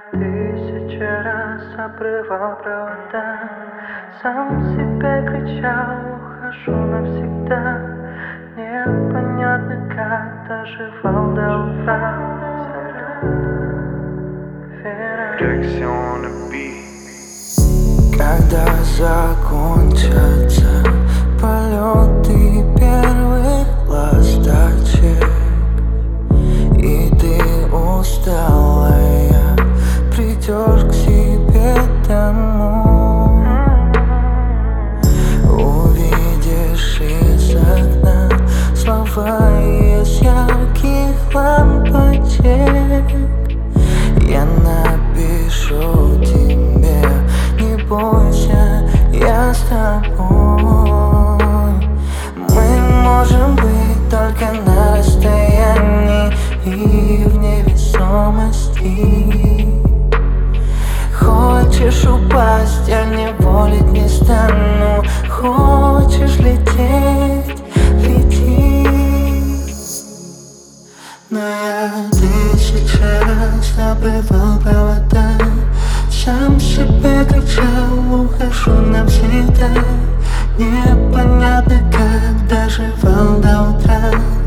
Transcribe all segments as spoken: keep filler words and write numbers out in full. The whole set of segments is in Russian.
тысячи раз обрывал провода, сам себе кричал: ухожу навсегда. Непонятно, как доживал до утра. Реакцион би. Когда закончатся полеты первых ласточек, и ты усталая придешь к себе домой, увидишь из окна слова из ярких лампочек. Я напишу тебе: не бойся, я с тобой. Мы можем быть только на расстоянии и в невесомости. Хочешь упасть, я не волить не стану. Хочешь лететь, лети. Но я тысячи раз обрывал провода, сам себе кричал: ухожу навсегда. Непонятно, как доживал до утра.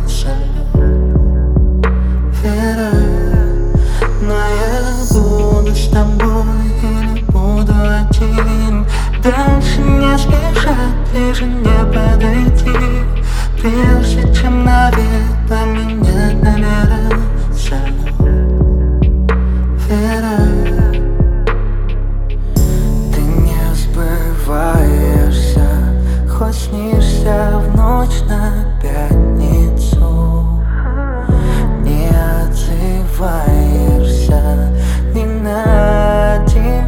Вера, но я буду с тобой или буду один. Дальше не спешат, ближе не подойти, прежде чем навек поменять номера. Вера, ты не сбываешься, хоть снишься в ночь на пятницу. Не отзываешься ни на один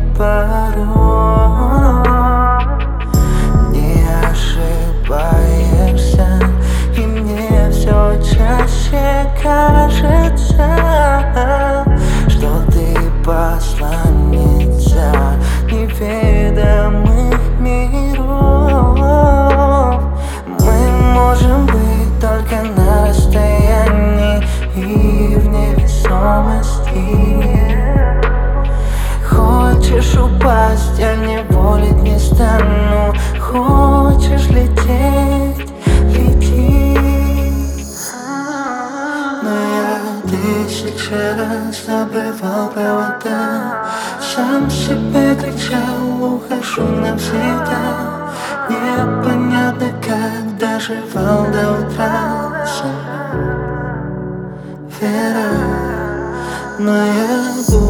пароль. Не ошибаешься, и мне все чаще кажется, что ты посланница неведомых миров. Мы можем быть только на расстоянии и в невесомости. Хочешь упасть, я не волить не стану. Хочешь лететь, лети. Но я тысячи раз обрывал провода, сам себе кричал: ухожу навсегда. Непонятно, как доживал до утра. Вера, но я буду